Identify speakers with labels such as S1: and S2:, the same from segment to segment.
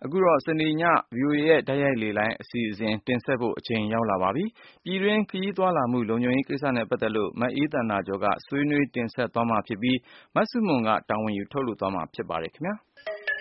S1: အခုတော့စနေည VOA ရဲ့တိုက်ရိုက်လေလိုင်းအစီအစဉ်တင်ဆက်ဖို့အချိန်ရောက်လာပါပြီ။ပြည်တွင်းခရီးသွားလာမှုလုံခြုံရေးကိစ္စနဲ့ပတ်သက်လို့မအေးသန္တာကျော်ကဆွေးနွေးတင်ဆက်သွားမှာဖြစ်ပြီးမဆုမွန်ကတာဝန်ယူထုတ်လွှင့်သွားမှာဖြစ်ပါတယ်ခင်ဗျာ။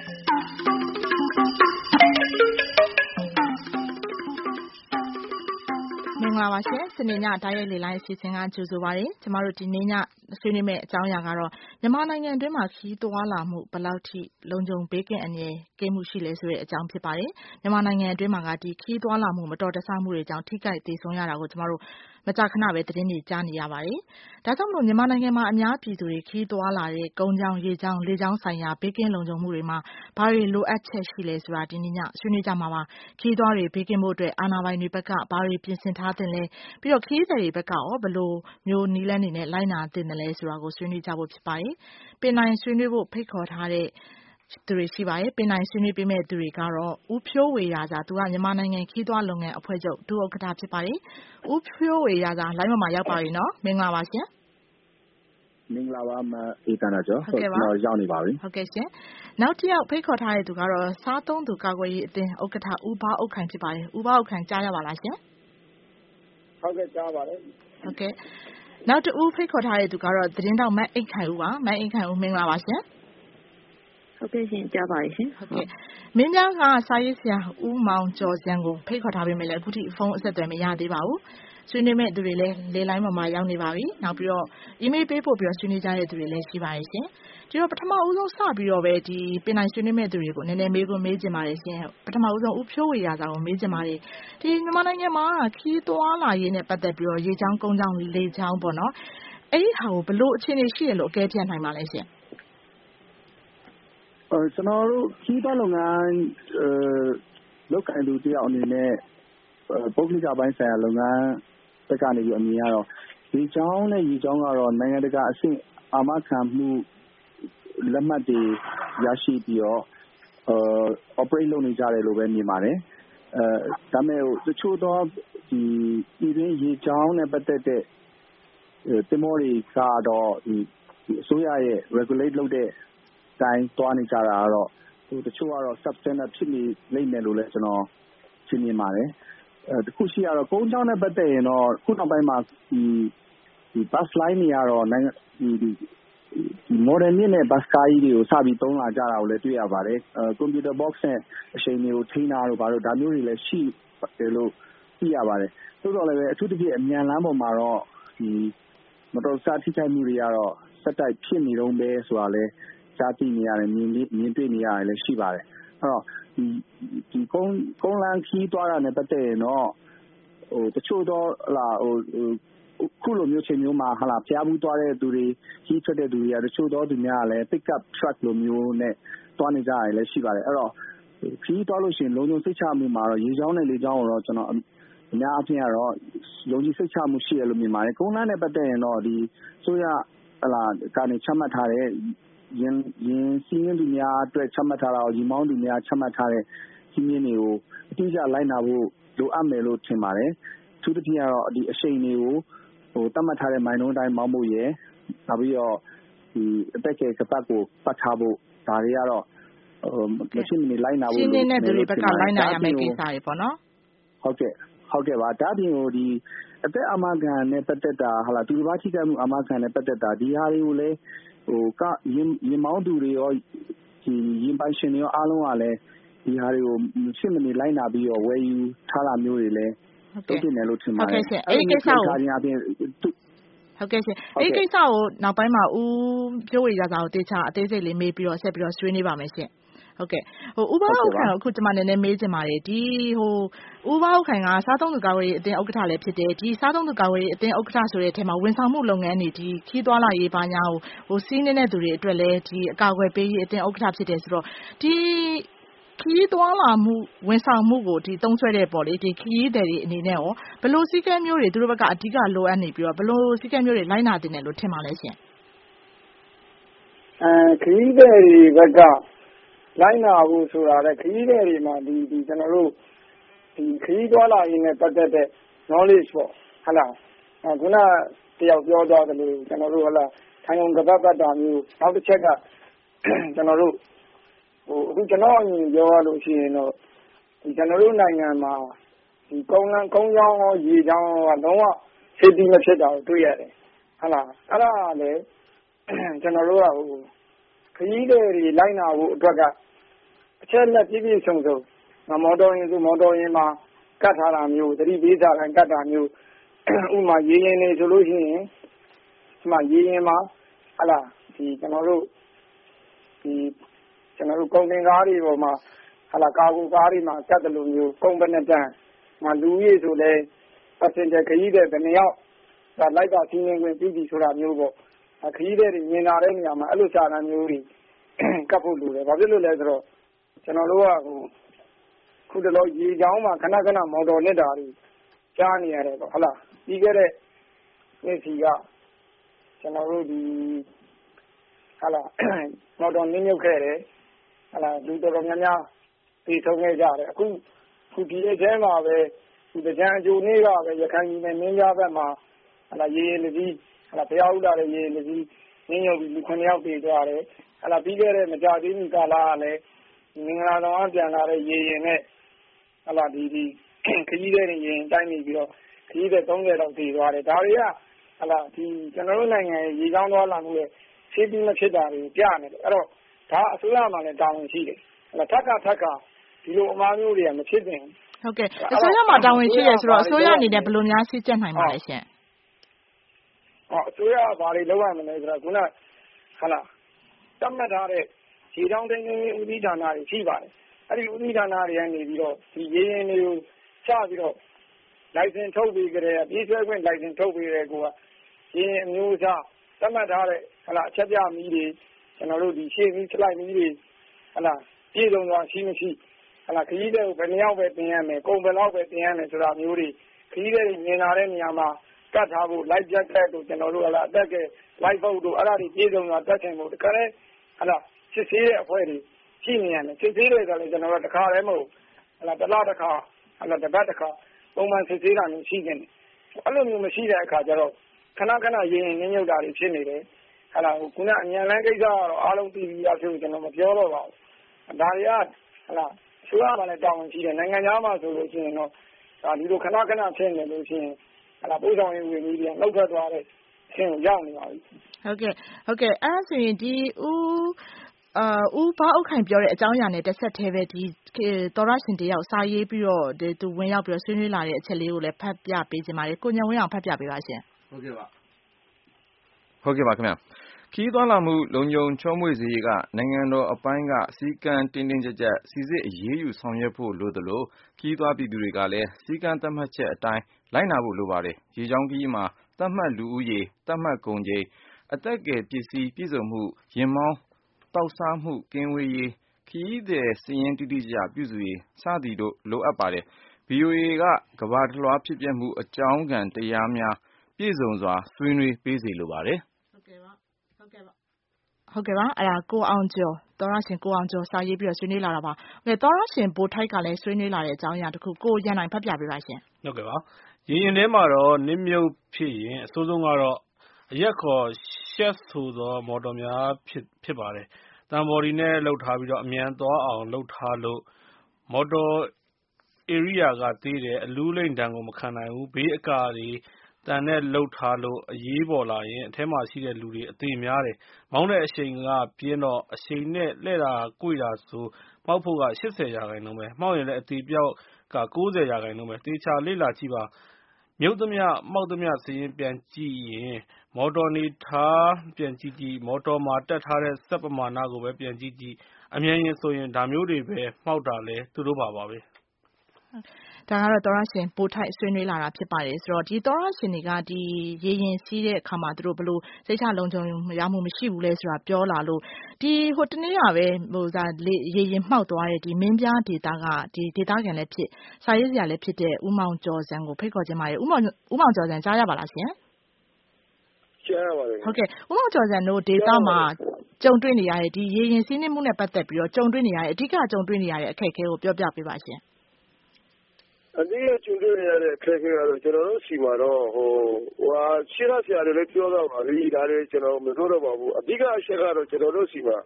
S2: မင်္ဂလာပါရှင်စနေညတိုက်ရိုက်လေလိုင်းအစီအစဉ်ကကြိုဆိုပါရစေကျမတို့ဒီနေ့ညဆွေးနွေးမယ့်အကြောင်းအရာကတော့မြန်မာနိုင်ငံအတွင်းမှာခီးသွားလာမှုဘယ်လောက်ထိလုံခြုံဘေးကင်းအနေကင်းမှုရှိလဲဆိုတဲ့အကြောင်းဖြစ်ပါတယ်မြန်မာနိုင်ငံအတွင်းမှာကဒီခီးသွားလာမှုမတော်တဆမှုတွေကြောင့်ထိခိုက်ဒေဆုံးရတာကိုကျမတို့မကြာခဏပဲသတင်းတွေကြားနေရပါတယ်ဒါကြောင့်မလို့မြန်မာနိုင်ငံမှာအများပြည်သူတွေခီးသွားလာတဲ့ကုန်းကြောင်းရေကြောင်းလေကြောင်းဆိုင်ရာဘေးကင်းလုံခြုံမှုတွေမှာဘာတွေလိုအပ်ချက်ရှိလဲဆိုတာဒီနေ့ညဆွေးနွေးကြမှာပါခီးသွားတွေဘေးကင်းဖို့အတွက်အာဏာပိုင်တွေဘက်ကဘာတွေပြင်ဆင်ထားသင့်လဲပြီးတော့ခီးသည်တွေဘက်ကရောဘယ်လိုမျိုးနည်းလမ်းတွေနဲ့လိုက်နာသင့်တယ်လဲဆိုတာကိုဆွေးနွေးကြဖို့ဖြစ်ပါတယ်ပင်နိုင်ဆွေးနွေးဖို့ဖိတ်ခေါ်ထားတဲ့သူတွေရှိပါတယ်ပင်နိုင်ဆွေးနွေးပေးမဲ့သူတွေကတော့ဦးဖြိုးဝေရာဇာသူကမြန်မာနိုင်ငံခီးသွားလုပ်ငန်းအဖွဲ့ချုပ်ဒုဥက္ကဋ္ဌဖြစ်ပါတယ်ဦးဖြိုးဝေရာဇာလိုင်းပေါ်မှာရောက်ပါပြီနော်မင်္ဂလာပါရှင်
S3: မင်္ဂလာပါမအေးတန်းကျော်ကျွန်တော်ရောက်နေပါပြီ
S2: ဟုတ်ကဲ့ရှင်နောက်တစ်ယောက်ဖိတ်ခေါ်ထားတဲ့သူကတော့စားသုံးသူကာကွယ်ရေးအသင်းဥက္ကဋ္ဌဦးဘအုတ်ခိုင်ဖြစ်ပါတယ်ဦးဘအုတ်ခိုင်ကြားရပါလားရှင်
S4: ဟုတ်ကဲ့ကြားပါတယ်
S2: ဟုတ်ကဲ့နောက်တစ်ဦးဖိတ်ခေါ်ထားတဲ့သူကတော့သတင်းတောက်မတ်အိတ်ခိုင်ဦးပါမတ်အိတ်ခိုင်ဦးမင်္ဂလာပါရှင်
S5: ဟုတ်ကဲ့ရှင်ကြားပါရရှင်
S2: ဟုတ်ကဲ့မင်းများကစာရေးဆရာဦးမောင်ကျော်စံကိုဖိတ်ခေါ်ထားပေးမယ်လေအခုထိဖုန်းအဆက်အသွယ်မရသေးပါဘူးဆွေးနွေးမဲ့သူတွေလည်းလေလိုင်းပေါ်မှာရောက်နေပါပြီနောက်ပြီးတော့ email ပေးပို့ပြီးတော့ဆွေးနွေးကြတဲ့သူတွေလည်းရှိပါတယ်ရှင်ဒီတော့ပထမဦးဆုံးစပြီးတော့ပဲဒီပင်နိုင်ဆွေးနွေးမဲ့သူတွေကိုနည်းနည်းမေးခွန်းမေးချင်ပါတယ်ရှင်ပထမဦးဆုံးဦးဖြိုးဝေရာဇာကိုမေးချင်ပါတယ်ဒီမြန်မာနိုင်ငံမှာခီးသွားလာရေးနဲ့ပတ်သက်ပြီးတော့ရေချောင်းကုန်းချောင်းလေချောင်းပေါ့နော်အဲ့ဒီဟာကိုဘယ်လိုအခြေအနေရှိရလို့အကဲဖြတ်နိုင်ပါလဲရှင်
S3: ကျွန်တော်တို့ခီးသွားလုပ်ငန်းလုပ်ကိုင်သူတယောက်အနေနဲ့ပုဂ္ဂလိကပိုင်းဆိုင်ရာလုပ်ငန်းဘက်ကနေပြီးအမြင်ရတော့ရေချောင်းနဲ့ရေချောင်းကတော့နိုင်ငံတကာအဆင့်အာမခံမှုလက်မှတ်တွေရရှိပြီးတော့operate လုပ်နေကြတယ်လို့ပဲမြင်ပါတယ်ဒါပေမဲ့တချို့သောဒီပြည်တွင်းရေချောင်းနဲ့ပတ်သက်တဲ့သင်္ဘောတွေကတော့ဒီအစိုးရရဲ့ regulate လုပ်တဲ့တိုင်းသွားနေကြတာကတော့တချို့ကတော့ substandard ဖြစ်နေလိမ့်မယ်လို့လည်းကျွန်တော်ရှင်းမြင်ပါတယ်တခုရှိရတော့ကုန်းချောင်းနဲ့ပတ်သက်ရင်တော့ခုနောက်ပိုင်းမှာဒီ bus line တွေကတော့နိုင်ငံဒီ modern နဲ့ bus ကားကြီးတွေကိုစပြီးသုံးလာကြတာကိုလည်းတွေ့ရပါတယ်computer box နဲ့အချိန်တွေကိုထိန်းတာတို့ဘာလို့ဒါမျိုးတွေလည်းရှိတယ်လို့သိရပါတယ်သို့တော်လည်းပဲအထူးသဖြင့်အမြန်လမ်းပေါ်မှာတော့ဒီမတော်တဆထိခိုက်မှုတွေကတော့ဆက်တိုက်ဖြစ်နေတော့ပဲဆိုတာလည်းကြားသိနေရတယ်မြင်တွေ့နေရတယ်လည်းရှိပါတယ်အဲ့တော့ဒီကုန်းလမ်းခီးသွားတာနဲ့ပတ်သက်ရင်တော့တချို့တော့ခုလိုမျိုးချိန်မျိုးမှာဖျားဘူးသွားတဲ့သူတွေကြီးထွက်တဲ့သူတွေကတချို့တော့သူများလည်း pick up truck လိုမျိုးနဲ့သွားနေကြရတယ်လည်းရှိပါတယ်အဲ့တော့ခီးသွားလို့ရှိရင်လုံခြုံစိတ်ချမှုမှာတော့ရေချောင်းနဲ့လေချောင်းကိုတော့ကျွန်တော်အများအပြားကတော့ယုံကြည်စိတ်ချမှုရှိရလို့မြင်ပါတယ်ကုန်းလမ်းနဲ့ပတ်သက်ရင်တော့ဒီဆိုရကနေချမှတ်ထားတဲ့ရင်စီးနှင်းသူများအတွက်ချမှတ်ထားတာကိုရေမောင်းသူများချမှတ်ထားတဲ့စီးနှင်းတွေကိုအတိအကျလိုက်နာဖို့လိုအပ်မယ်လို့ထင်ပါတယ်သူတတိယတော့ဒီအရှိန်တွေကိုတတ်မှတ်ထားတဲ့မိုင်နှုန်းတိုင်းမောင်းဖို့ရယ်နောက်ပြီးတော့ဒီအသက်ကကပတ်ကိုပတ်ထားဖို့ဒါတွေကတော့မရှိမနေလိုက်နာဖို့
S2: ရှင်းနေတဲ့သူတွေဘက်ကလိုက်နာရမယ့်ကိစ္စတွေပေါ့နော်
S3: ဟုတ်ကဲ့ပါဒါပြင်ဟိုဒီအသက်အာမခံနဲ့ပတ်သက်တာသူတစ်ပါးထိခိုက်မှုအာမခံနဲ့ပတ်သက်တာဒီဟာတွေကိုလည်းရင်မောင်းသူတွေရောဒီရင်ပိုင်ရှင်တွေရောအားလုံးကလည်းဒီဟာတွေကိုရှင်းမနေလိုက်နာပြီးတော့ဝယ်ယူထားတာမျိုးတွေလည်းတုံ့ပြန်တယ်လို့ထင်ပါတယ်
S2: ဟုတ်ကဲ့ရှင်အဲ့ဒီကိစ္စကိုဟုတ်ကဲ့ရှင်အဲ့ဒီကိစ္စကိုနောက်ပိုင်းမှာဦးဖြိုးဝေရာဇာကိုတေချာအသေးစိတ်လေးမေးပြီးတော့ဆက်ပြီးတော့ဆွေးနွေးပါမယ်ရှင်ဟုတ်ကဲ့ဦးဘဟုတ်ခိုင်အခုကျွန်မနည်းနည်းမေးချင်ပါတယ်ဒီဦးဘဟုတ်ခိုင်ကစားသုံးသူကာကွယ်ရေးအသင်းဥက္ကဋ္ဌလည်းဖြစ်တယ်ဒီစားသုံးသူကာကွယ်ရေးအသင်းဥက္ကဋ္ဌဆိုတဲ့အထက်မှာဝန်ဆောင်မှုလုပ်ငန်းတွေဒီခီးသွားလာရေးဘာညာကိုစီးနေတဲ့သူတွေအတွက်လည်းဒီအကာအကွယ်ပေးရေးအသင်းဥက္ကဋ္ဌဖြစ်တယ်ဆိုတော့ဒီခီးသွားလာမှုဝန်ဆောင်မှုကိုဒီသုံးဆွဲတဲ့ပေါ့လေဒီခီးသည်တွေအနေနဲ့ရောဘယ်လိုစည်းကမ်းမျိုးတွေသူတို့ဘက်ကအဓိကလိုအပ်နေပြီးတော့ဘယ်လိုစည်းကမ်းမျိုးတွေလိုက်နာတင်တယ်လို့ထင်ပါလဲရှင်
S4: ခီးသည်တွေဘက်ကလိုက်နာဖို့ဆိုတာလေခရီးသည်တွေမှာဒီကျွန်တော်တို့ဒီခရီးသွားလာရေးနဲ့ပတ်သက်တဲ့ knowledge ပေါ့ဟုတ်လားခုနတယောက်ပြောသွားတယ်လို့ကျွန်တော်တို့ထိုင်ုံကပတ်တာမျိုးနောက်တစ်ချက်ကကျွန်တော်တို့အခုကျွန်တော်အမြင်ပြောရလို့ရှိရင်တော့ဒီကျွန်တော်တို့နိုင်ငံမှာဒီကုန်းကြောင်းရောရေကြောင်းရောလုံးဝsafety မဖြစ်တာကိုတွေ့ရတယ်ဟုတ်လားအဲ့ဒါလည်းကျွန်တော်တို့ကခရီးသည်တွေလိုက်နာဖို့အတွက်ကအချက်လက်ပြည့်စုံမော်တော်ယာဉ်ဆိုမော်တော်ယာဉ်မှာကတ်ထားတာမျိုးသတိပေးစာတိုင်းကတ်တာမျိုးဥပမာရေရင်နေဆိုလို့ရှိရင်ဒီမှာရေရင်မှာဟုတ်လားဒီကျွန်တော်တို့ကုန်တင်ကားတွေပေါ်မှာဟာလာကာဂိုကားတွေမှာကတ်တယ်လို့မျိုးကုန်ပနဲ့တန်းလူကြီးဆိုလဲpassenger ခရီးတဲ့ဘယ်နှယောက်ဒါလိုက်တာစီးနေဝင်ပြီးပြီဆိုတာမျိုးပေါ့ခရီးတဲ့တွေမြင်လာတဲ့နေရာမှာအဲ့လိုစာတမ်းမျိုးတွေကတ်ဖို့လိုတယ်ဘာဖြစ်လို့လဲဆိုတော့ကျွန်တော်တို့ကခုတလောရေချောင်းမှာခဏမော်တော်နစ်တာတွေကြားနေရတယ်ပေါ့ဟုတ်လားပြီးခဲ့တဲ့နေ့စီကကျွန်တော်တို့ဒီဟုတ်လားမော်တော်နစ်မြုပ်ခဲ့တယ်ဟုတ်လားလူတော်များများပြေဆုံးခဲ့ကြတယ်အခုဒီအကျဉ်းမှာပဲဒီကြံအကျိုးနေ့ကပဲရခိုင်ပြည်နယ်မင်းပြားဘက်မှာဟုတ်လားရေလကြီးဟုတ်လားဘုရားဥလာတဲ့ရေလကြီးနင်းရုပ်ပြီးလူ9ယောက်ပြေသွားတယ်ဟုတ်လားပြီးခဲ့တဲ့မကြသေးမီကာလကလည်းမင်္ဂလာဆောင်ပြန်လာတဲ့ရေရင်နဲ့ဟုတ်လားဒီခကြီးတဲ့ရေရင်တိုင်းနေပြီးတော့ခကြီးတဲ့30လောက်ပြေသွားတယ်ဒါတွေကဟုတ်လားဒီကျွန်တော်တို့နိုင်ငံရေချောင်းသွားလာမှုရဲ့safety မဖြစ်တာတွေပြနေတယ်အဲ့တော့ဒါအစိုးရမှာလည်းတာဝန်ရှိတယ်ဟုတ်လားထက်ကဒီလိုအမှားမျိုးတွေကမဖြစ်သင့်ဘူး
S2: ဟုတ်ကဲ့အစိုးရမှာတာဝန်ရှိရဆိုတော့အစိုးရအနေနဲ့ဘယ်လိုများစစ်ကြက်နိုင်ပါလဲရှင်
S4: အစိုးရကဘာတွေလုပ်ရမလဲဆိုတော့ခုနဟုတ်လားတတ်မှတ်ထားတဲ့ရေချောင်းတိုင်းဦးစီးဌာနတွေရှိပါတယ်အဲ့ဒီဦးစီးဌာနတွေကနေပြီးတော့ဒီရေရင်တွေကိုစပြီးတော့လိုင်စင်ထုတ်ပေးကြတယ်ပြေးဆွဲခွင့်လိုင်စင်ထုတ်ပေးတယ်ကိုကရေရင်အမျိုးအစားတတ်မှတ်ထားတဲ့ဟုတ်လားအချက်ပြမီးတွေကျွန်တော်တို့ဒီရှေ့မီးစလိုက်မီးတွေဟုတ်လားပြည်စုံစွာရှိမရှိဟုတ်လားခရီးတဲ့ကိုဘယ်နှယောက်ပဲတင်ရမယ်ကုန်ဘယ်လောက်ပဲတင်ရမယ်ဆိုတာမျိုးတွေခရီးတဲ့မြင်လာတဲ့နေရာမှာကတ်ထားဖို့ light jacket တို့ကျွန်တော်တို့ဟုတ်လားအသက်က light boat တို့အဲ့ဒါတွေပြည်စုံစွာတက်ချင်ဖို့တခါလဲဟုတ်လားစစ်ဆေးတဲ့အဖွဲ့တွေရှိနေရတယ်စစ်ဆေးတယ်ဆိုတော့ကျွန်တော်တို့တခါလဲမဟုတ်ဟုတ်လားတစ်လတစ်ခါဟုတ်လားတစ်ပတ်တစ်ခါပုံမှန်စစ်ဆေးတာမျိုးရှိနေတယ်အဲ့လိုမျိုးမရှိတဲ့အခါကျတော့ခဏရေရင်နင်းမြုပ်တာတွေဖြစ်နေတယ်ဟုတ်လားခုနအញ្ញံလန်းကိစ္စကတော့အားလုံးသိပြီးသားဖြစ်ကျွန်တော်မပြောတော့ပါဘူးဒါတွေကဟုတ်လားဆိုရမှလည်းတာဝန်ရှိတယ်နိုင်ငံသားမှာဆိုလို့ရှိရင်တော့ဒါဒီလိုခဏဖြစ်နေလို့ရှိရင်ဟုတ်လားပို့ဆောင်ရေးဝင်ပြီးပြန်လောက်ထွက်သွားတဲ့အဆင့်ကိုရောက်နေပါပြီ
S2: ဟုတ်ကဲ့အဲ့ဒါဆိုရင်ဒီဦးဘာအုတ်ခိုင်ပြောတဲ့အကြောင်းအရာနဲ့တစ်ဆက်တည်းပဲဒီသောရရှင်တယောက်စာရေးပြီးတော့သူဝင်ရောက်ပြီးတော့ဆွေးနွေးလာတဲ့အချက်လေးကိုလည်းဖတ်ပြပေးခြင်းပါတယ်ကိုညံဝင်းအောင်ဖတ်ပြပေးပါရှင်
S1: ဟုတ်ကဲ့ပါခင်ဗျာခရီးသွားလာမှုလုံခြုံချောမွေ့စေရေးကနိုင်ငံတော်အပိုင်းကစည်းကမ်းတင်းကြပ်စီစစ်အရေးယူဆောင်ရွက်ဖို့လိုသလိုခရီးသွားပြည်သူတွေကလည်းစည်းကမ်းသတ်မှတ်ချက်အတိုင်းလိုက်နာဖို့လိုပါတယ်ရေကြောင်းခရီးမှာသတ်မှတ်လူဦးရေသတ်မှတ်ကုန်ချိန်အသက်ကယ်ပစ္စည်းပြည့်စုံမှုယာဉ်မောင်းတောက်စားမှုကင်းဝေးရေးခရီးသည်စာရင်းတိကျပြုစုရေးစသည်တို့လိုအပ်ပါတယ်။ VOA ကကမ္ဘာတစ်လွှားဖြစ်ပျက်မှုအကြောင်းခံတရားများပြည့်စုံစွာဆွေးနွေးပေးစေလိုပါတယ်
S2: ဟုတ်ကဲ့ပါအဲ့ဒါကိုအောင်ကျော်သောရရှင်ကိုအောင်ကျော်စာရေးပြီးတော့ဆွေးနွေးလာတာပါသောရရှင်ဘိုထိုက်ကလည်းဆွေးနွေးလာတဲ့အကြောင်းအရာတစ်ခုကိုရန်နိုင်ဖတ်ပြပေးပါရှင်
S6: ဟုတ်ကဲ့ပါရေရင်ထဲမှာတော့နစ်မြုပ်ဖြစ်ရင်အဆိုးဆုံးကတော့အရက်ခေါ်ရှက်ဆိုသောမော်တော်များဖြစ်ပါတယ်တန်ဘော်ဒီနဲ့လှုပ်ထားပြီးတော့အမြန်သွားအောင်လှုပ်ထားလို့မော်တော်ဧရိယာကသေးတယ်အလူးလိမ့်တန်းကိုမခံနိုင်ဘူးဘေးအကာတွေတန်နဲ့လှုပ်ထားလို့အရေးပေါ်လာရင်အထဲမှာရှိတဲ့လူတွေအသေးများတယ်မောင်းတဲ့အရှိန်ကပြင်းတော့အရှိန်နဲ့လှဲ့တာကွေ့တာဆိုပေါက်ဖို့က80%ပဲမှောက်ရင်လည်းအသေးပြောက်က90%ပဲတေချာလေ့လာကြည့်ပါမြုပ်သမျှမှောက်သမျှစရင်ပြန်ကြည့်ရင်မော်တော်နေထားပြန်ကြည့်မော်တော်မှာတက်ထားတဲ့စက်ပမာဏကိုပဲပြန်ကြည့်အမြန်ရင်ဆိုရင်ဒါမျိုးတွေပဲမှောက်တာလဲသူတို့ပါပဲ
S2: ဒါကတော့သောရရှင်ပိုထိုက်ဆွေးနွေးလာတာဖြစ်ပါတယ်ဆိုတော့ဒီသောရရှင်တွေကဒီရေရင်စီးတဲ့အခါမှာသူတို့ဘယ်လိုစိတ်ချလုံခြုံရမှုမရှိဘူးလဲဆိုတာပြောလာလို့ဒီဟိုတနေ့ကပဲရေရင်မှောက်သွားတဲ့ဒီမင်းပြားဒေသကဒီဒေသခံလည်းဖြစ်စာရေးစရာလည်းဖြစ်တဲ့ဦးမောင်ကျော်စံကိုဖိတ်ခေါ်ခြင်းပါတယ်ဦးမောင်ကျော်စံကြားရပါလားရှင်
S7: ကြားရပါတယ်
S2: ဟုတ်ကဲ့ဦးမောင်ကျော်စံတို့ဒေသမှာကြုံတွေ့နေရတဲ့ဒီရေရင်စီးနှင်းမှုနဲ့ပတ်သက်ပြီးတော့ကြုံတွေ့နေရတဲ့အဓိကကြုံတွေ့နေရတဲ့အခက်အခဲကိုပြောပြပေးပါရှင်
S7: အဓိကကျူတွေ့ရတဲ့အခက်အခဲကတော့ကျွန်တော်တို့စီမှာတော့ရှင်းရဆရာတွေလည်းပြောတော့ပါပြီဒါတွေကျွန်တော်မပြောတော့ပါဘူးအဓိကအချက်ကတော့ကျွန်တော်တို့စီမှာ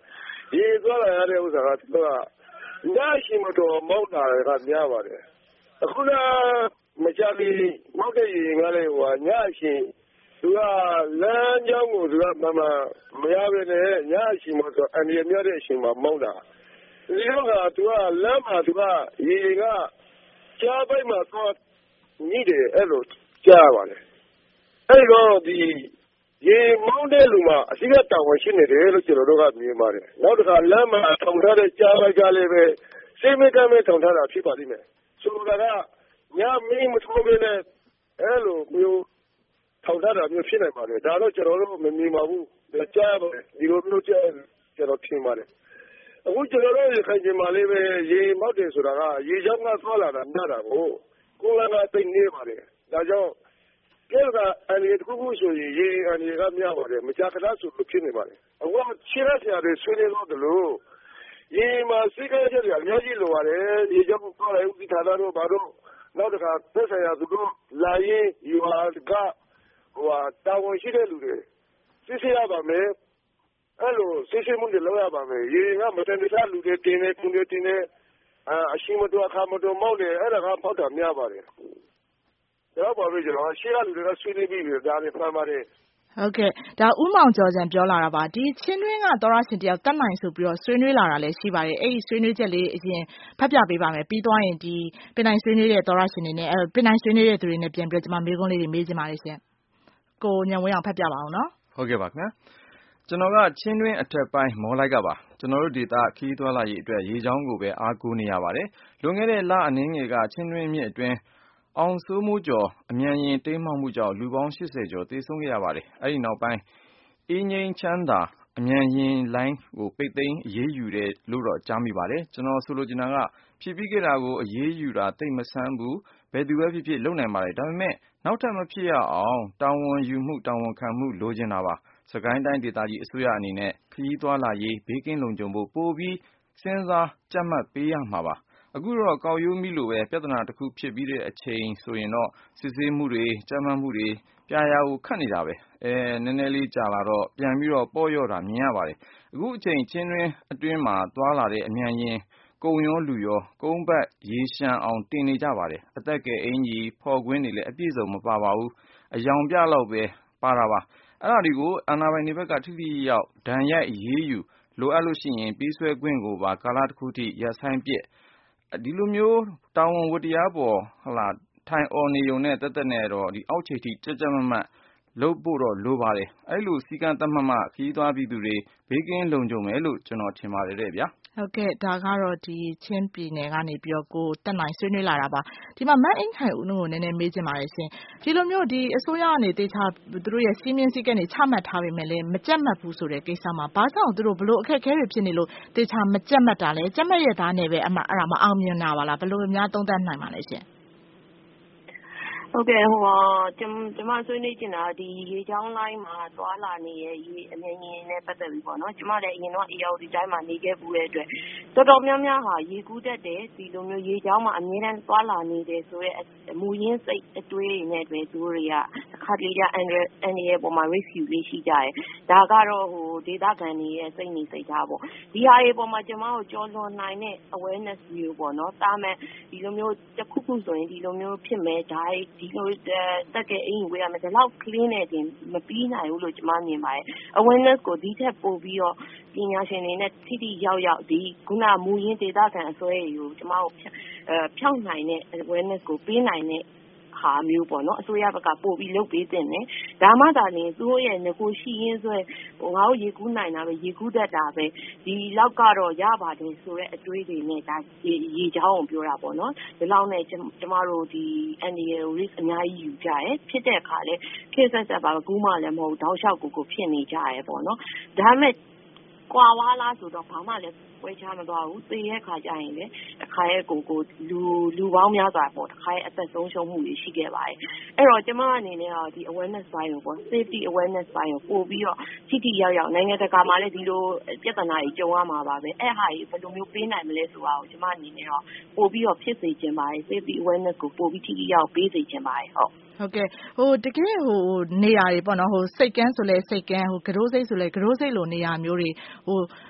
S7: ရေသွားလာရတဲ့ဥစ္စာကသူကညရှိမတော်မောက်တာကများပါတယ်အခုကမကြမီမောက်တဲ့ရေကလည်းညရှိသူကလမ်းကြောင်းကိုသူကမရဘဲနဲ့ညရှိမတော်အန်ရမြတဲ့အချိန်မှာမောက်တာဒီတော့ကသူကလမ်းမှာသူကရေကကြားပိုက်မှာတော့ညိတယ်အဲ့လိုကြားပါတယ်အဲ့တော့ဒီရေမောင်းတဲ့လူမှာအစိကတောင်ဝင်ရှိနေတယ်လို့ကျွန်တော်တို့ကမြင်ပါတယ်နောက်တစ်ခါလမ်းမှာထောင်ထားတဲ့ကြားပိုက်ကလည်းပဲစိတ်မကမ်းမဲ့ထောင်ထားတာဖြစ်ပါလိမ့်မယ်ဆိုတော့ကညမင်းမထိုးဘဲနဲ့အဲ့လိုမျိုးထောင်ထားတာမျိုးဖြစ်နိုင်ပါတယ်ဒါတော့ကျွန်တော်တို့မမြင်ပါဘူးကြားပါတယ်ဒီလိုမျိုးကြားကျွန်တော်ထင်ပါတယ်အခုကျွန်တော်တို့ခိုင်ကျင်မှာလေးပဲရေမောက်တယ်ဆိုတာကရေချောင်းကသွားလာတာများတာကိုလန်ကတိတ်နေပါတယ်ဒါကြောင့်ကဲကအန်ဒီတခုခုဆိုရင်ရေအန်ဒီကများပါတယ်မကြာခဏဆိုလို့ဖြစ်နေပါတယ်အခုရှင်းရဆရာတွေဆွေးနွေးတော့တယ်လို့ရေမှာစိတ်ကြကြတယ်အများကြီးလိုပါတယ်ရေချောင်းသွားလာဥပဒေဌာနတို့ဘာလို့နောက်တစ်ခါသက်ဆိုင်ရာသူတို့လာရင်ယူဟာကတာဝန်ရှိတဲ့လူတွေစစ်ဆေးရပါမယ်အဲ့လိုစစ်ဆေးမှုတွေလုပ်ရပါမယ်ရေကမတန်တဆလူတွေတင်းနေကုန်တွေတင်းနေအရှိမတော်အခါမတော်မောက်တယ်အဲ့ဒါကဖောက်တာများပါတယ်တော့ပါပြီကျွန်တော်ရှေ့ကလူတွေကဆွေးနွေးပြီးဒါတွေဖမ်းပါတယ်
S2: ဟုတ်ကဲ့ဒါဦးမောင်ကျော်စံပြောလာတာပါဒီချင်းတွင်းကသောရရှင်တယောက်တက်နိုင်ဆိုပြီးတော့ဆွေးနွေးလာတာလည်းရှိပါတယ်အဲ့ဒီဆွေးနွေးချက်လေးအရင်ဖတ်ပြပေးပါမယ်ပြီးသွားရင်ဒီပင်နိုင်ဆွေးနွေးတဲ့သောရရှင်တွေနဲ့ပင်နိုင်ဆွေးနွေးတဲ့သူတွေနဲ့ပြန်ပြီးတော့ကျွန်မမေးခွန်းလေးတွေမေးချင်ပါတယ်ရှင်ကိုညံဝင်းအောင်ဖတ်ပြပါအောင်နော်
S1: ဟုတ်ကဲ့ပါခင်ဗျာကျွန်တော်ကချင်းတွင်းအထက်ပိုင်းမော်လိုက်ကပါကျွန်တော်တို့ဒေသခီးသွွာလာရေးအတွက်ရေချောင်းကိုပဲအားကိုးနေရပါတယ်လွန်ခဲ့တဲ့လအနည်းငယ်ကချင်းတွင်းမြစ်အတွင်းအောင်စိုးမိုးကျော်အမြန်ရင်တိမ်းမှောက်မှုကြောင့်လူပေါင်း80ကျော်သေဆုံးခဲ့ရပါတယ်အဲဒီနောက်ပိုင်းအင်းငိမ့်ချမ်းသာအမြန်ရင်လိုင်းကိုပိတ်သိမ်းအရေးယူတယ်လို့တော့ကြားမိပါတယ်ကျွန်တော်ဆိုလိုချင်တာကဖြစ်ပြီးခဲ့တာကိုအရေးယူတာသိမဆန်းဘူးဘယ်သူပဲဖြစ်ဖြစ်လုပ်နိုင်ပါတယ်ဒါပေမဲ့နောက်ထပ်မဖြစ်ရအောင်တာဝန်ယူမှုတာဝန်ခံမှုလိုချင်တာပါစကိုင်းတိုင်းဒေသကြီးအစိုးရအနေနဲ့ခရီးသွားလာရေးဘေးကင်းလုံခြုံဖို့ပိုပြီးစဉ်းစားကြပ်မတ်ပေးရမှာပါအခုတော့ကောက်ရိုးမိလိုပဲပြဿနာတစ်ခုဖြစ်ပြီးတဲ့အချိန်ဆိုရင်တော့စစ်ဆေးမှုတွေကြမ်းမှတ်မှုတွေပြရာကိုခတ်နေတာပဲနည်းနည်းလေးကြာလာတော့ပြန်ပြီးတော့ပေါ့ရော့တာမြင်ရပါတယ်အခုအချိန်ချင်းတွင်းအတွင်းမှာသွားလာတဲ့အမြန်ရင်ကုံရောလူရောကုန်းဘတ်ရေရှမ်းအောင်တင်နေကြပါတယ်အသက်ကဲအင်ကြီးဖော်ကွင်းတွေလည်းအပြည့်စုံမပါပါဘူးအယောင်ပြလောက်ပဲပါတာပါအဲ့ဒါတွေကိုအာဏာပိုင်တွေဘက်ကထိထိရောက်ဒဏ်ရိုက်အရေးယူလိုအပ်လို့ရှိရင်ပြီးဆွဲခွင့်ကိုပါကာလတစ်ခုထိရပ်ဆိုင်းပစ်ဒီလိုမျိုးတာဝန်ဝတ္တရားပေါ်ထိုင်အော်နေုံနဲ့တက်နဲ့တော့ဒီအောက်ခြေထိကြက်မတ်မတ်လုပ်ဖို့တော့လိုပါတယ်အဲ့လိုစီကံသတ်မှတ်မှခရီးသွားပြည်သူတွေဘေးကင်းလုံခြုံမယ်လို့ကျွန်တော်ထင်ပါတယ်တဲ့ဗျာ
S2: ဟုတ်ကဲ့ဒါကတော့ဒီချင်းပြည်နယ်ကနေပြီးတော့ကိုတက်နိုင်ဆွေးနွေးလာတာပါဒီမှာမတ်အင်းခိုင်ဦးကိုနည်းနည်းမေးချင်ပါတယ်ရှင်ဒီလိုမျိုးဒီအစိုးရကနေတေချာသူတို့ရဲ့စီးမြင့်စည်းကမ်းတွေချမှတ်ထားပေမဲ့လည်းမကြက်မှတ်ဘူးဆိုတဲ့ကိစ္စမှာဘာကြောင့်သူတို့ဘလို့အခက်အခဲတွေဖြစ်နေလို့တေချာမကြက်မှတ်တာလဲကြက်မှတ်ရသားနဲ့ပဲအဲ့ဒါမအောင်မြင်တာပါလားဘလို့များသုံးသပ်နိုင်ပါလဲရှင်
S5: ဟုတ်ကဲ့ကျမဆွေးနွေးချင်တာဒီရေချောင်းလိုင်းမှာသွားလာနေရဲ့ရေအမြင်ရင်နဲ့ပတ်သက်ပြီးပေါ့နော်ကျမလည်းအရင်တော့အေယာဝတီတိုင်းမှာနေခဲ့ဘူးတဲ့အတွက်တော်တော်များများဟာရေကူးတတ်တယ်ဒီလိုမျိုးရေချောင်းမှာအမြဲတမ်းသွားလာနေတယ်ဆိုရဲမူရင်းစိတ်အတွေးနဲ့တွေသူတို့တွေကအခါတလေကျအန်ရပေါ်မှာ rescue လေးရှိကြတယ်ဒါကတော့ဒေသခံတွေရဲ့စိတ်နေစိတ်ထားပေါ့ဒီဟာတွေပေါ်မှာကျမတို့ကြော်လွန်နိုင်တဲ့ awareness မျိုးပေါ့နော်တားမဲ့ဒီလိုမျိုးတစ်ခုခုဆိုရင်ဒီလိုမျိုးဖြစ်မဲ့ဒါဒီလိုတက်ကဲအင်းဝေးရမယ်ဒီလောက် clean နေတယ်မပြီးနိုင်ဘူးလို့ကျမမြင်ပါတယ် awareness ကိုဒီထက်ပိုပြီးတော့ပညာရှင်တွေနဲ့ထိထိရောက်ဒီခုနမူရင်းဒေသခံအစွဲတွေကိုကျမတို့ဖြောင်းနိုင်တဲ့ awareness ကိုပေးနိုင်တဲ့ဟာမျိုးပေါ့နော်အစိုးရဘက်ကပို့ပြီးလုပ်ပေးတင်တယ်ဒါမှသာလျှင်သူတို့ရဲ့ငကိုရှိရင်းဆွဲငါတို့ရေကူးနိုင်တာပဲရေကူးတတ်တာပဲဒီလောက်ကတော့ရပါတယ်ဆိုတဲ့အတွေးတွေနဲ့ဒါရေချောင်းကိုပြောတာပေါ့နော်ဒီလောက်နဲ့ကျမတို့ဒီ NDL risk အများကြီးယူကြရဲဖြစ်တဲ့အခါလဲခေတ်ဆက်ပါကူးမှလည်းမဟုတ်တောက်လျှောက်ကိုဖြစ်နေကြရဲပေါ့နော်ဒါမဲ့ကွာဝါလားဆိုတော့ဘာမှလည်းပွဲချမသွားဘူးသေရဲ့ခါကြရင်လေတစ်ခါရဲ့ကိုလူပေါင်းများစွာပေါ့တစ်ခါရဲ့အသက်ဆုံးရှုံးမှုတွေရှိခဲ့ပါတယ်အဲ့တော့ကျမအနေနဲ့ကဒီ awareness ပိုင်းကိုပေါ့ safety awareness ပိုင်းကိုပို့ပြီးတော့ထိရောက်နိုင်ငံတကာမှာလည်းဒီလိုပြဿနာတွေကြုံရမှာပါပဲအဲ့ဟာကြီးဘယ်လိုမျိုးပေးနိုင်မလဲဆိုတာကိုကျမအနေနဲ့တော့ပို့ပြီးတော့ဖြစ်စေချင်ပါတယ် safety awareness ကိုပို့ပြီးထိရောက်ပေးစေချင်ပါတယ်
S2: ဟုတ်ကဲ့တကယ်နေရာတွေပေါ့နော်စိတ်ကန်းဆိုလဲစိတ်ကန်းကရိုးစိတ်ဆိုလဲကရိုးစိတ်လိုနေရာမျိုးတွေ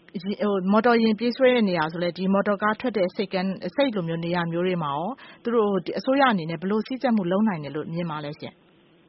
S2: မော်တော်ယာဉ်ပြေးဆွဲတဲ့နေရာဆိုလဲဒီမော်တော်ကားထွက်တဲ့စိတ်လိုမျိုးနေရာမျိုးတွေမှာရောသူတို့အစိုးရအနေနဲ့ဘယ်လိုစည်းကြပ်မှုလုပ်နိုင်တယ်လို့မြင်ပါလဲရှင်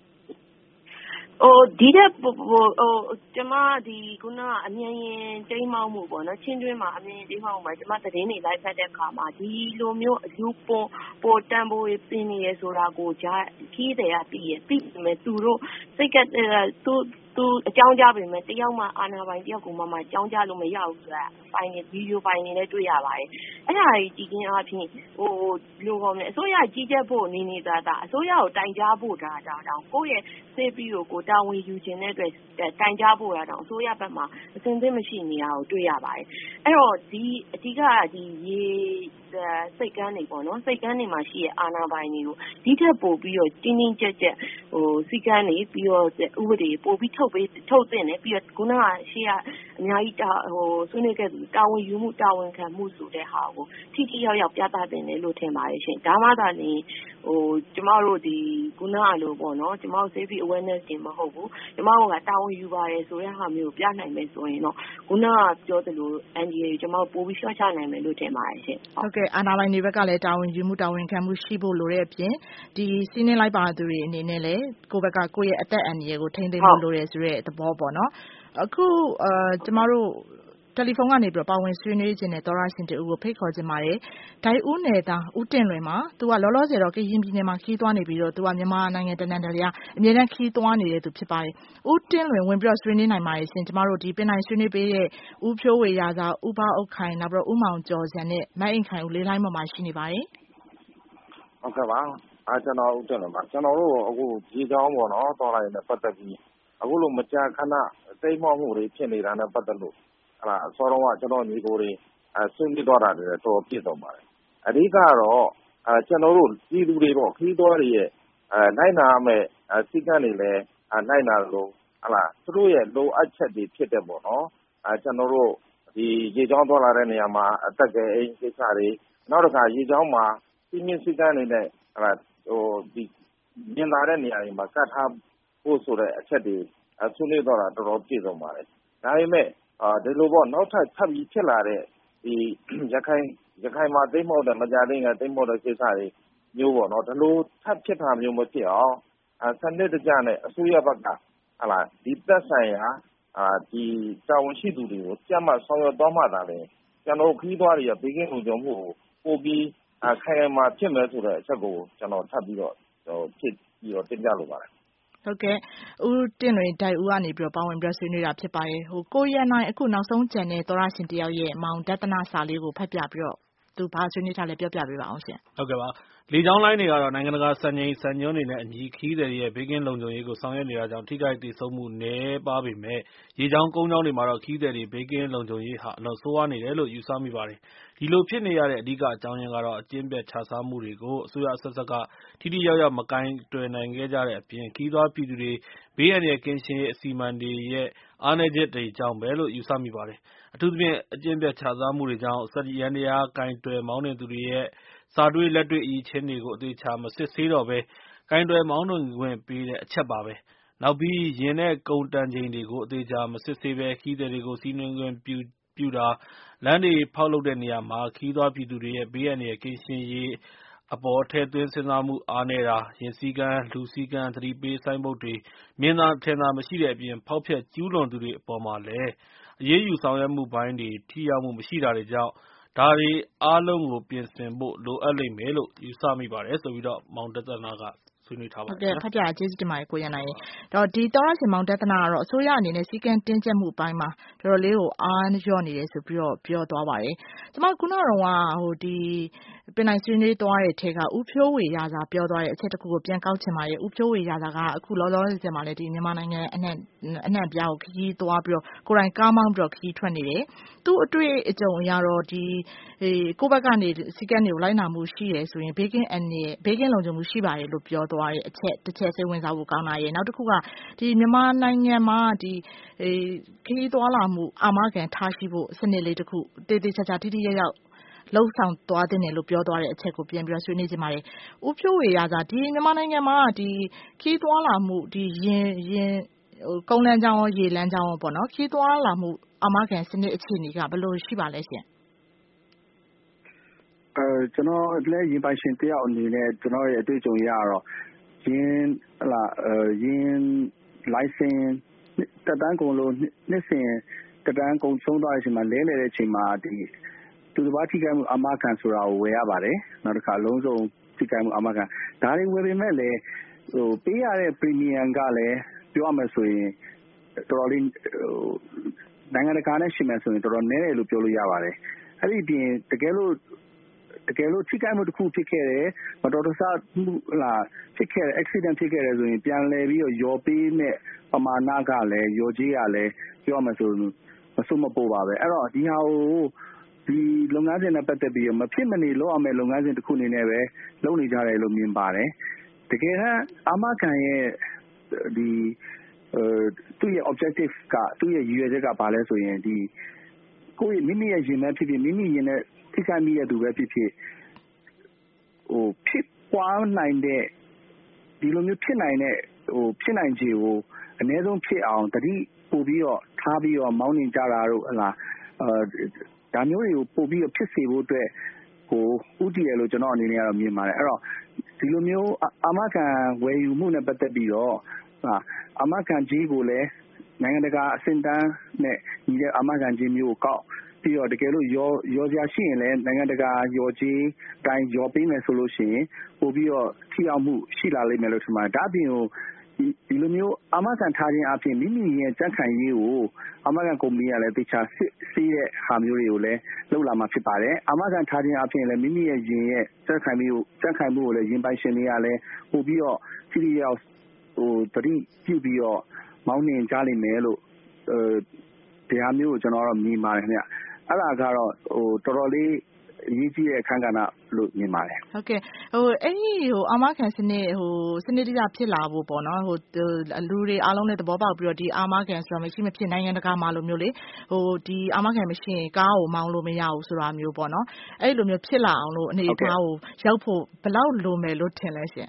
S5: ဒီတဲ့ကျမခုနကအမြန်ရင်တိမ်းမောင်းမှုပေါ့နော်ချင်းတွင်းမှာအမြန်ရင်တိမ်းမောင်းမှုမှာကျမသတင်းတွေလိုက်ဖတ်တဲ့အခါမှာဒီလိုမျိုးအယူပေါ်တန်ဖိုးပင်နေရဆိုတာကိုခီးတယ်ကပြီးပေမဲ့သူတို့စိတ်ကသူအကြောင်းကြားပေမဲ့တယောက်မှအာဏာပိုင်တယောက်ကမှအကြောင်းကြားလို့မရဘူးဆိုတာဖိုင်ဗီဒီယိုဖိုင်နေနဲ့တွေ့ရပါတယ်အဲ့ဒါကြီးကြည့်ခြင်းအပြင်လူကောင်းနဲ့အစိုးရကြီးကြပ်ဖို့နေသားအစိုးရကိုတိုင်ကြားဖို့တောင်ကိုယ့်ရဲ့စေးပြီးကိုတာဝန်ယူခြင်းတဲ့အတွက်တိုင်ကြားဖို့တောင်အစိုးရဘက်မှာအစဉ်သင့်မရှိနေတာကိုတွေ့ရပါတယ်အဲ့တော့အဓိကရေစိတ်ကန်းတွေပေါ့နော်စိတ်ကန်းတွေမှာရှိတဲ့အာဏာပိုင်တွေကိုဒီထက်ပိုပြီးတော့တင်းတင်းကြပ်ကြပ်စိတ်ကန်းတွေပြီးတော့ဥပဒေပိုပြီးထုတ်သင့်တယ်ပြီးတော့ခုနကရှေ့ကအများကြီးဆွေးနွေးခဲ့သူတာဝန်ယူမှုတာဝန်ခံမှုဆိုတဲ့ဟာကိုထိရောက်ပြသသင့်တယ်လို့ထင်ပါတယ်ရှင်ဒါမှသာလျှင်ကျမတို့ခုနကလိုပေါ့နော်ကျမတို့ safety awareness တွေမဟုတ်ဘူးကျမတို့ကတာဝန်ယူပါတယ်ဆိုတဲ့ဟာမျိုးပြနိုင်မယ်ဆိုရင်တော့ခုနကပြောသလို NGA ကျမတို့ပိုပြီးရှင်းချနိုင်မယ်လို့ထင်ပါတယ်ရှင်
S2: ဟုတ်ကဲ့အာဏာပိုင်တွေဘက်ကလည်းတာဝန်ယူမှုတာဝန်ခံမှုရှိဖို့လိုတဲ့အပြင်ဒီစီးနှင်းလိုက်ပါသူတွေအနေနဲ့လည်းကိုယ့်ဘက်ကကိုယ့်ရဲ့အသက်အန္တရာယ်ကိုထိန်းသိမ်းဖို့လိုတယ်ဆိုတဲ့သဘောပေါ့နော်အခုကျမတို့တယ်လီဖုန်းကနေပြီးပါဝင်ဆွေးနွေးခြင်းနဲ့သောရရှင်တူကိုဖိတ်ခေါ်ခြင်းပါတယ်ဒိုင်ဦးနယ်သားဦးတင်လွင်မှာသူကလောလောဆယ်တော့ကရင်ပြည်နယ်မှာခီးသွားနေပြီးတော့သူကမြန်မာနိုင်ငံတနန်တလျာအမြဲတမ်းခီးသွားနေတဲ့သူဖြစ်ပါတယ်ဦးတင်လွင်ဝင်ပြီးတော့ဆွေးနွေးနိုင်ပါတယ်ရှင်ကျမတို့ဒီပင်နိုင်ဆွေးနွေးပေးတဲ့ဦးဖြိုးဝေရာသာဦးဘအုတ်ခိုင်နောက်ပြီးတော့ဦးမောင်ကျော်စံနဲ့မအိမ်ခိုင်ဦးလေးလိုင်းပေါ်မှာရှိနေပါတယ်
S8: ဟုတ်ကဲ့ပါကျွန်တော်ဦးတင်လွင်ပါကျွန်တော်တို့အခုကြီးချောင်းပေါ့နော်တော်လိုက်နဲ့ပတ်သက်ပြီးအခုလိုမကြာခဏတိတ်မောက်မှုတွေဖြစ်နေတာနဲ့ပတ်သက်လို့အစောတော့ကျွန်တော်ညီကိုတွေဆွေးနွေးတော့တာတွေတော်ပြည့်တော့ပါတယ်အဓိကတော့ကျွန်တော်တို့ပြည်သူတွေပေါ့ခီးသွားတွေရဲ့နိုင်နာမဲ့စိတ်ကန်းတွေလည်းနိုင်နာလို့သူတို့ရဲ့လိုအပ်ချက်တွေဖြစ်တဲ့ပေါ့နော်ကျွန်တော်တို့ဒီရေချောင်းသွားလာတဲ့နေရာမှာအသက်ကဲအိမ်ကိစ္စတွေနောက်တစ်ခါရေချောင်းမှာစီးမြင့်စိတ်ကန်းတွေနဲ့ဒီမြင်လာတဲ့နေရာတွေမှာကတ်ထားဖို့ဆိုတဲ့အချက်တွေဆွေးနွေးတော့တာတော်တော်ပြည့်စုံပါတယ်ဒါပေမဲ့ဒီလိုပေါ့နောက်ထပ်ပြီးဖြစ်လာတဲ့ဒီရခိုင်မှာသိမ်းမောက်တဲ့မကြသေးခင်သိမ်းမောက်တဲ့ကိစ္စတွေမျိုးပေါ့နော်ဒီလိုထပ်ဖြစ်တာမျိုးမဖြစ်အောင်စနစ်တကျနဲ့အစိုးရဘက်ကဒီသက်ဆိုင်ရာဒီတာဝန်ရှိသူတွေကိုကြက်မှဆောင်ရွက်သွားမှသာလေကျွန်တော်ခီးသွားတွေဘေးကင်းလုံခြုံမှုကိုပို့ပြီးခိုင်မှာဖြစ်မယ်ဆိုတဲ့အချက်ကိုကျွန်တော်ထပ်ပြီးတော့ဖြစ်ပြီးတော့တင်ပြလိုပါတယ်
S2: ဟုတ်ကဲ့ဦးတင်လွင်ဒိုင်ဦးကနေပြီးတော့ပါဝင်ပြီးဆွေးနွေးတာဖြစ်ပါတယ်ကိုရန်နိုင်အခုနောက်ဆုံးကြံတဲ့သောရရှင်တယောက်ရဲ့မောင်ဒသနာစာလေးကိုဖတ်ပြပြီးတော့သူဘာဆွေးနွေးထားလဲပြောပြပေးပါအောင်ရှင်
S6: ဟုတ်ကဲ့ပါလေကြောင်းလိုင်းတွေကတော့နိုင်ငံတကာစံချိန်စံညွှန်းတွေနဲ့အညီခီးသည်ရဲ့ဘေးကင်းလုံခြုံရေးကိုဆောင်ရွက်နေတာကြောင့်ထိခိုက်ဒေဆုံးမှုနည်းပါးပေမဲ့ရေကြောင်းကုန်းကြောင်းတွေမှာတော့ခီးသည်တွေဘေးကင်းလုံခြုံရေးဟာအလွန်ဆိုးဝါးနေတယ်လို့ယူဆမိပါတယ်ဒီလိုဖြစ်နေရတဲ့အဓိကအကြောင်းရင်းကတော့အကျဉ်းပြတ်ခြစားမှုတွေကိုအစိုးရအဆက်ဆက်ကထိထိရောက်ရောက်မကိုင်တွယ်နိုင်ခဲ့ကြတဲ့အပြင်ခီးသွားပြည်သူတွေဘေးအန္တရာယ်ကင်းရှင်းရေးအစီအမံတွေရဲ့အားနည်းချက်တွေကြောင့်ပဲလို့ယူဆမိပါတယ်အထူးသဖြင့်အကျဉ်းပြတ်ခြစားမှုတွေကြောင့်စက်ယန္တရားကင်တွယ်မောင်းနှင်သူတွေရဲ့စာတွေ့လက်တွေ့အရည်ချင်းတွေကိုအသေးချာမစစ်ဆေးတော့ဘဲကင်တွယ်မောင်းနှင်ခွင့်ပေးတဲ့အချက်ပါပဲနောက်ပြီးယာဉ်နဲ့ကုန်တန်ချိန်တွေကိုအသေးချာမစစ်ဆေးဘဲခီးသည်တွေကိုစီးနှင်ခွင့်ပြုတာလမ်းတွေဖောက်လုပ်တဲ့နေရာမှာခီးသွားပြည်သူတွေရဲ့ဘေးအန္တရာယ်ကင်းရှင်းရေးအပေါ်ထည့်သွင်းစဉ်းစားမှုအားနည်းတာယာဉ်စည်းကမ်းလူစည်းကမ်းသတိပေးဆိုင်းဘုတ်တွေမြင်သာထင်သာမရှိတဲ့အပြင်ဖောက်ဖျက်ကျူးလွန်သူတွေအပေါ်မှာလည်းအရေးယူဆောင်ရွက်မှုပိုင်းတွေထိရောက်မှုမရှိတာတွေကြောင့်ဒါတွေအားလုံးကိုပြင်ဆင်ဖို့လိုအပ်လိမ့်မယ်လို့ယူဆမိပါတယ်ဆိုပြီးတော့မောင်ဒသနာကဆွေးနွေးထားပါတယ်
S2: ဟုတ်ကဲ့ဖတ်ပြကျေးဇူးတင်ပါတယ်ကိုရန်နိုင်တော့ဒီသောရရှင်မောင်ဒသနာကတော့အစိုးရအနေနဲ့စီကံတင်းကျပ်မှုအပိုင်းမှာတော်တော်လေးကိုအားလျော့နေတယ်ဆိုပြီးတော့ပြောသွားပါတယ်ကျွန်မခုနကတော့ဒီပင်နိုင်ဆွေးနွေးသွားတဲ့ထဲကဦးဖြိုးဝေရာသာပြောသွားတဲ့အချက်တစ်ခုကိုပြန်ကောက်ချင်ပါတယ်ဦးဖြိုးဝေရာသာကအခုလောလောဆယ်မှာလည်းဒီမြန်မာနိုင်ငံအနှံ့ပြားကိုခရီးသွားပြီးတော့ကိုယ်တိုင်ကားမောင်းပြီးတော့ခရီးထွက်နေတယ်သူ့အတွေ့အကြုံအရတော့ဒီကိုယ့်ဘက်ကနေစီကံတွေကိုလိုက်နာမှုရှိတယ်ဆိုရင်ဘေးကင်းလုံခြုံမှုရှိပါတယ်လို့ပြောသွားတဲ့အချက်တစ်ချက်စိတ်ဝင်စားဖို့ကောင်းတာရဲ့နောက်တစ်ခုကဒီမြန်မာနိုင်ငံမှာဒီခရီးသွားလာမှုအာမခံထားရှိဖို့စနစ်လေးတစ်ခုတေးသေးချာချာထိထိရောက်ရောက်လှုပ်ဆောင်သွားတဲ့နယ်လို့ပြောသွားတဲ့အချက်ကိုပြန်ပြီးဆွေးနွေးကြပါတယ်။ဦးဖြိုးဝေရာသာဒီမြန်မာနိုင်ငံမှာဒီခီးသွားလာမှုဒီရင်ကုန်းလမ်းကြောင်းရေလမ်းကြောင်းပေါ့နော်ခီးသွားလာမှုအာမခံစနစ်အခြေအနေကဘယ်လိုရှိပါလဲရှင်
S3: ကျွန်တော်လည်းရင်ပိုင်ရှင်တယောက်အနေနဲ့ကျွန်တော်ရဲ့အတွေ့အကြုံရတော့ရင်း license တက်တန်းကုန်လို့နှစ်စဉ်တက်တန်းကုန်ဆုံးသွားတဲ့အချိန်မှာလဲလှယ်တဲ့အချိန်မှာဒီသူတစ်ပါးထိခိုက်မှုအာမခံဆိုတာကိုဝယ်ရပါတယ်နောက်တစ်ခါလုံးစုံထိခိုက်မှုအာမခံဒါတွေဝယ်ပေမဲ့လည်းပေးရတဲ့ premium ကလည်းပြောရမယ်ဆိုရင်တော်တော်လေးနိုင်ငံတကာနဲ့ရှင်မယ်ဆိုရင်တော်တော်နည်းတယ်လို့ပြောလို့ရပါတယ်အဲ့ဒီပြင်တကယ်လို့ထိခိုက်မှုတစ်ခုဖြစ်ခဲ့တယ်မတော်တဆမှုဖြစ်ခဲ့တယ် accident ဖြစ်ခဲ့တယ်ဆိုရင်ပြန်လည်ပြီးတော့ရောပေးမဲ့ပမာဏကလည်းရောကြီးရလည်းပြောရမယ်ဆိုမစိုးမပို့ပါပဲအဲ့တော့ဒီဟာကိုဒီလုပ်ငန်းစဉ်နဲ့ပတ်သက်ပြီးတော့မဖြစ်မနေလုပ်အောင်မဲ့လုပ်ငန်းစဉ်တစ်ခုအနေနဲ့ပဲလုပ်နေကြတယ်လို့မြင်ပါတယ်တကယ်တမ်းအာမခံရဲ့ဒီသူ့ရဲ့ objective ကသူ့ရဲ့ရည်ရွယ်ချက်ကဘာလဲဆိုရင်ဒီကိုယ့်မိမိရဲ့ရင်နဲ့ဖြစ်ဖြစ်မိမိရင်နဲ့ထိခိုက်မိတဲ့သူပဲဖြစ်ဖြစ်ဖြစ်ပွားနိုင်တဲ့ဒီလိုမျိုးဖြစ်နိုင်တဲ့ဖြစ်နိုင်ခြေကိုအနည်းဆုံးဖြစ်အောင်တတိပို့ပြီးတော့ထားပြီးတော့မောင်းနေကြတာတို့ဟလားဒါမျိုးတွေကိုပို့ပြီးတော့ဖြစ်စေဖို့အတွက်ကိုဥတည်တယ်လို့ကျွန်တော်အနေနဲ့ကတော့မြင်ပါတယ်အဲ့တော့ဒီလိုမျိုးအာမခံဝယ်ယူမှုနဲ့ပတ်သက်ပြီးတော့အာမခံကြီးကိုလည်းနိုင်ငံတကာအဆင့်တန်းနဲ့ညီတဲ့အာမခံကြီးမျိုးကိုကောက်ပြီးတော့တကယ်လို့ရောစရာရှိရင်လည်းနိုင်ငံတကာရောကြီးတိုင်းရောပေးမယ်ဆိုလို့ရှိရင်ပို့ပြီးတော့ထိရောက်မှုရှိလာလိမ့်မယ်လို့ထင်ပါတယ်ဒါအပြင်ကိုဒီလိုမျိုးအာမခံထားခြင်းအပြင်မိမိရဲ့ကြံ့ခိုင်ရေးကိုအာမခံကုမ္ပဏီကလည်းတေချာစီးတဲ့ဟာမျိုးတွေကိုလည်းလုပ်လာမှာဖြစ်ပါတယ်အာမခံထားခြင်းအပြင်လည်းမိမိရဲ့ရင်ရဲ့ကြံ့ခိုင်မှုကိုလည်းရင်ပိုင်ရှင်တွေကလည်းပို့ပြီးတော့စီးရောက်တတိပြုပြီးတော့မောင်းနှင်ကြလိမ့်မယ်လို့ဒီဟာမျိုးကိုကျွန်တော်တော့မြင်ပါတယ်ခင်ဗျအဲ့ဒါကတော့တော်တော်လေးအရေးကြီးတဲ့အခန်းကဏ္ဍလို့မြင်ပါတယ်
S2: ဟုတ်ကဲ့အဲ့ဒီအာမခံစနစ်စနစ်တကျဖြစ်လာဖို့ပေါ့နော်လူတွေအားလုံးလည်းသဘောပေါက်ပြီးတော့ဒီအာမခံဆိုတာမရှိမဖြစ်နိုင်ငံတကာမှာလိုမျိုးလေဒီအာမခံမရှိရင်ကားကိုမောင်းလို့မရဘူးဆိုတာမျိုးပေါ့နော်အဲ့လိုမျိုးဖြစ်လာအောင်လို့အနေအထားကိုရောက်ဖို့ဘယ်လောက်လိုမယ်လို့ထင်လဲရှင်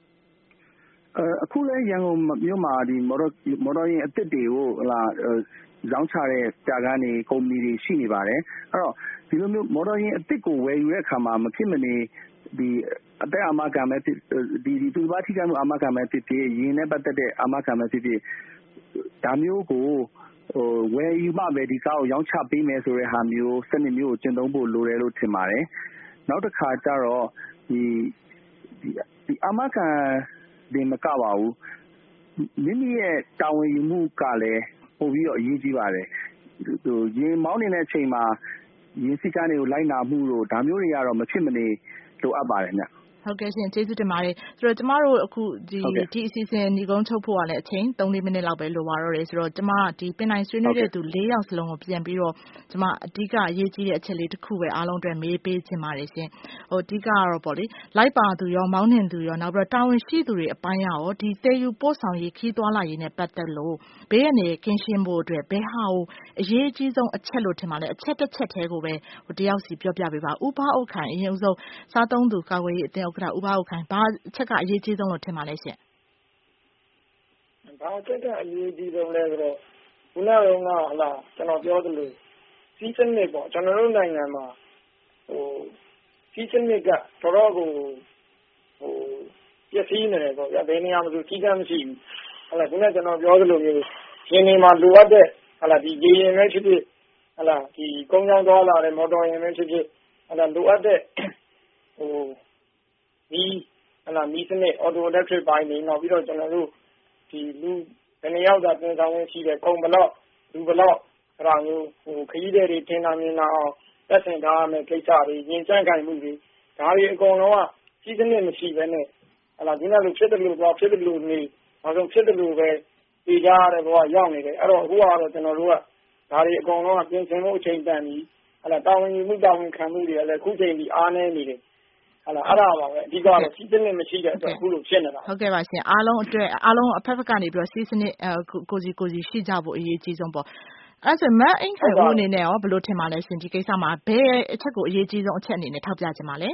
S3: အခုလည်းရန်ကုန်မြို့မှာဒီမော်တော်ယာဉ်အသစ်တွေကိုရောင်းချတဲ့တာကန်းတွေကုမ္ပဏီတွေရှိနေပါတယ်အဲ့တော့ဒီလိုမျိုးမော်တော်ယာဉ်အသစ်ကိုဝယ်ယူတဲ့အခါမှာမဖြစ်မနေဒီအသက်အာမခံမဲ့ဒီသူတစ်ပါးထိခိုက်မှုအာမခံမဲ့ဖြစ်ဖြစ်ယာဉ်နဲ့ပတ်သက်တဲ့အာမခံမဲ့ဖြစ်ဖြစ်ဒါမျိုးကိုဝယ်ယူမှပဲဒီကားကိုရောင်းချပေးမယ်ဆိုတဲ့ဟာမျိုးစနစ်မျိုးကိုကျင့်သုံးဖို့လိုတယ်လို့ထင်ပါတယ်နောက်တစ်ခါကျတော့ဒီအာမခံဒီမကပါဘူးမိမိရဲ့တာဝန်ယူမှုကလည်းပို့ပြီးတော့အရေးကြီးပါတယ်ရင်မောင်းနေတဲ့အချိန်မှာရင်စည်းကမ်းတွေကိုလိုက်နာမှုတို့ဒါမျိုးတွေကတော့မဖြစ်မနေလိုအပ်ပါတယ်ည
S2: ဟုတ်ကဲ့ရှင်ကျေးဇူးတင်ပါတယ်ဆိုတော့ကျမတို့အခုဒီအစီအစဉ်ညီကုန်းချုပ်ဖို့ကလည်းအချိန် 3-4 မိနစ်လောက်ပဲလိုပါတော့တယ်ဆိုတော့ကျမဒီပင်နိုင်ဆွေးနွေးတဲ့သူ4ယောက်စလုံးကိုပြန်ပြီးတော့ကျမအဓိကအရေးကြီးတဲ့အချက်လေးတစ်ခုပဲအားလုံးအတွက်မေးပေးချင်ပါတယ်ရှင်အဓိကကတော့ပေါ့လေလိုက်ပါသူရောမောင်းနှင်သူရောနောက်ပြီးတော့တာဝန်ရှိသူတွေအပိုင်းရောဒီသယ်ယူပို့ဆောင်ရေးခီးသွားလာရေးနဲ့ပတ်သက်လို့ဘေးရနေကင်းရှင်းဖို့အတွက်ဘယ်ဟာကိုအရေးအကြီးဆုံးအချက်လို့ထင်ပါလဲအချက်တစ်ချက်တည်းကိုပဲတယောက်စီပြောပြပေးပါဥပအုပ်ခိုင်အရင်ဆုံးစားသုံးသူကာကွယ်ရေးအသင်းဥက္ကဋ္ဌဥပအုပ်ခိုင်ဘာအချက်ကအရေးကြီးဆုံးလို့ထင်ပါလဲရှင်
S4: ဘာအချက်ကအရေးကြီးဆုံးလဲဆိုတော့ခုနကကျွန်တော်ပြောသလိုစီးစနစ်ပေါ့ကျွန်တော်တို့နိုင်ငံမှာစီးစနစ်ကတော်တော်ကိုပျက်စီးနေတယ်ပေါ့ဗျာဘယ်နေရာမှာဆိုစီးကမ်းမရှိဘူးခုနကကျွန်တော်ပြောသလိုမျိုးရင်းနေမှာလိုအပ်တဲ့ဒီရေရင်ပဲဖြစ်ဖြစ်ဒီကုန်းကြောင်းသွားလာတဲ့မော်တော်ယာဉ်ပဲဖြစ်ဖြစ်လိုအပ်တဲ့မီးစနစ် auto electric ပိုင်းနေနောက်ပြီးတော့ကျွန်တော်တို့ဒီလူဘယ်နှယောက်သာတင်ဆောင်ဝင်ရှိတဲ့ကုန်ဘလောက်လူဘလောက်အဲ့ဒါမျိုးခရီးသည်တွေတင်တာမြင်လာအောင်သက်ဆိုင်ထားရမယ့်ကိစ္စတွေရင်ကြံ့ခိုင်မှုတွေဒါတွေအကုန်လုံးကစီးစနစ်မရှိဘဲနဲ့ဒီနေ့လိုဖြစ်တယ်လို့ပြောဖြစ်တယ်လို့နေနောက်ဆုံးဖြစ်တယ်လို့ပဲပြေးကြရတဲ့ဘဝရောက်နေတယ်အဲ့တော့အခုကတော့ကျွန်တော်တို့ကဒါတွေအကုန်လုံးကပြင်ဆင်မှုအချိန်တန်ပြီးတာဝန်ယူမှုတာဝန်ခံမှုတွေကလည်းအခုချိန်ဒီအားနည်းနေတယ်အဲ့ဒါပါပဲအဓိကတော့စီးစနစ်မရှိတဲ့အတွက်အခုလိုဖြစ်နေတာ
S2: ဟုတ်ကဲ့ပါရှင်အားလုံးအတွက်အားလုံးအဖက်ဖက်ကနေပြီးတော့စီးစနစ်ကိုစီရှိကြဖို့အရေးကြီးဆုံးပေါ့အဲ့ဆိုမအင်ခိုင်ဦးအနေနဲ့ရောဘယ်လိုထင်ပါလဲရှင်ဒီကိစ္စမှာဘယ်အချက်ကိုအရေးကြီးဆုံးအချက်အနေနဲ့ထောက်ပြချင်ပါလဲ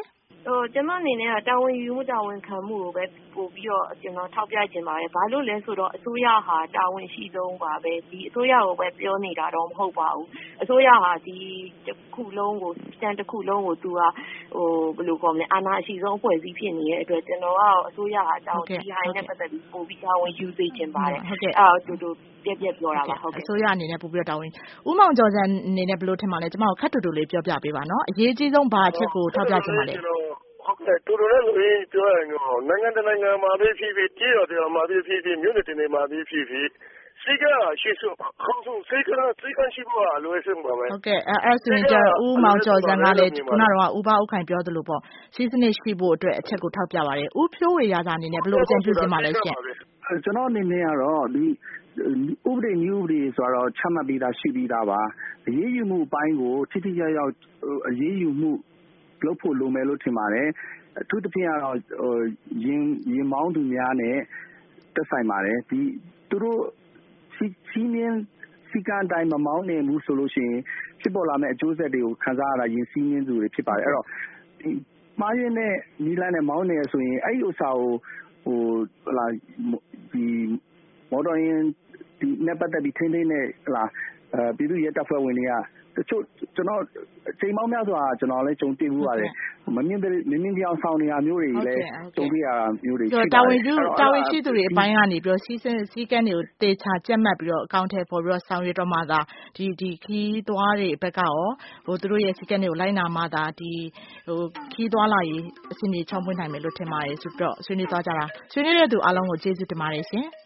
S5: ကျမအနေနဲ့ကတာဝန်ယူမှုတာဝန်ခံမှုကိုပဲပို့ပြီးတော့ကျွန်တော်ထောက်ပြခြင်းပါတယ်။ဘာလို့လဲဆိုတော့အစိုးရဟာတာဝန်ရှိဆုံးပါပဲ။ဒီအစိုးရကိုပဲပြောနေတာတော့မဟုတ်ပါဘူး။အစိုးရဟာဒီတစ်ခုလုံးကိုစံတစ်ခုလုံးကိုသူကဘယ်လိုခေါ်မလဲအာဏာရှိဆုံးအဖွဲ့အစည်းဖြစ်နေတဲ့အတွက်ကျွန်တော်ကအစိုးရဟာတာဝန်ဒီဟိုင်းနဲ့ပတ်သက်ပြီးပို့ပြီးတာဝန်ယူစေခြင်းပါတယ်။တူပြက်ပြောတာပါဟုတ်ကဲ့
S2: အစိုးရအနေနဲ့ပို့ပြီးတော့တာဝန်ဦးမောင်ကျော်စံအနေနဲ့ဘယ်လိုထင်ပါလဲကျမတို့ခက်တူတူလေးပြောပြပေးပါနော်အရေးကြီးဆုံးဘာအချက်ကိုထောက်ပြခြင်းပါလဲ
S7: ဟုတ်ကဲ့တူတူလည်းဆိုရင်ပြောရရင်တော့နိုင်ငံတကာနိုင်ငံမှာဖြစ်ဖြစ်ကြေးတော်တွေမှာဖြစ်ဖြစ်မြို့နယ်တွေမှာဖြစ်ဖြစ်စိတ်ကရှိစုခေါင်းဆုံးစိတ်ကရှိဖို့အလွယ်ဆုံးပါပဲ
S2: ဟုတ်ကဲ့အဲ့ဆိုရင်ကျဦးမောင်ကျော်စံကလည်းခုနကတော့ဦးဘဥခိုင်ပြောသလိုပေါ့စီးစနစ်ရှိဖို့အတွက်အချက်ကိုထောက်ပြပါတယ်ဦးဖြိုးဝေရာသာအနေနဲ့ဘယ်လိုအကြံပြုချင်ပါလဲရှင်
S3: ကျွန်တော်အနေနဲ့ကတော့ဒီဥပဒေမျိုးဥပဒေဆိုတော့ချမှတ်ပြီးသားရှိပြီးသားပါအရေးယူမှုအပိုင်းကိုထိထိရောက်ရောက်အရေးယူမှုလုပ်ဖို့လိုမယ်လို့ထင်ပါတယ်အထူးသဖြင့်ကတော့ရင်မောင်းသူများနဲ့သက်ဆိုင်ပါတယ်ဒီသူတို့စီးမင်းစီကံတိုင်းမမောင်းနေဘူးဆိုလို့ရှိရင်ဖြစ်ပေါ်လာမယ့်အကျိုးဆက်တွေကိုခံစားရတာရင်စီးမင်းသူတွေဖြစ်ပါတယ်အဲ့တော့ဒီမှားရင်းနဲ့နီးလန်းနဲ့မောင်းနေဆိုရင်အဲ့ဒီဥစ္စာကိုဒီမော်တော်ယာဉ်ဒီနဲ့ပတ်သက်ပြီးထိန်းသိမ်းတဲ့ပြည်သူ့ရဲတပ်ဖွဲ့ဝင်တွေကတချို့ကျွန်တော်ချိန်မောင်းများစွာကျွန်တော်လည်းကြုံတွေ့မှုပါတယ်မမြင်ပြောင်ဆောင်နေတာမျိုးတွေလည်းကြုံတွေ့ရတာမျိုးတွေရှိပါတယ်
S2: တာဝန်ရှိသူတွေအပိုင်းကနေပြီးတော့စီကံတွေကိုတေချာကြက်မှတ်ပြီးတော့အကောင့်ထဲပေါ်ပြီးတော့ဆောင်ရွက်တော့မှသာဒီခီးသွားတွေဘက်ကရောသူတို့ရဲ့စီကံတွေကိုလိုက်နာမှသာဒီခီးသွားလာရေးအစီအစဉ်ချောင်းပွင့်နိုင်မယ်လို့ထင်ပါတယ်ဆိုတော့ဆွေးနွေးသွားကြတာဆွေးနွေးတဲ့သူအားလုံးကိုကျေးဇူးတင်ပါတယ်ရှင်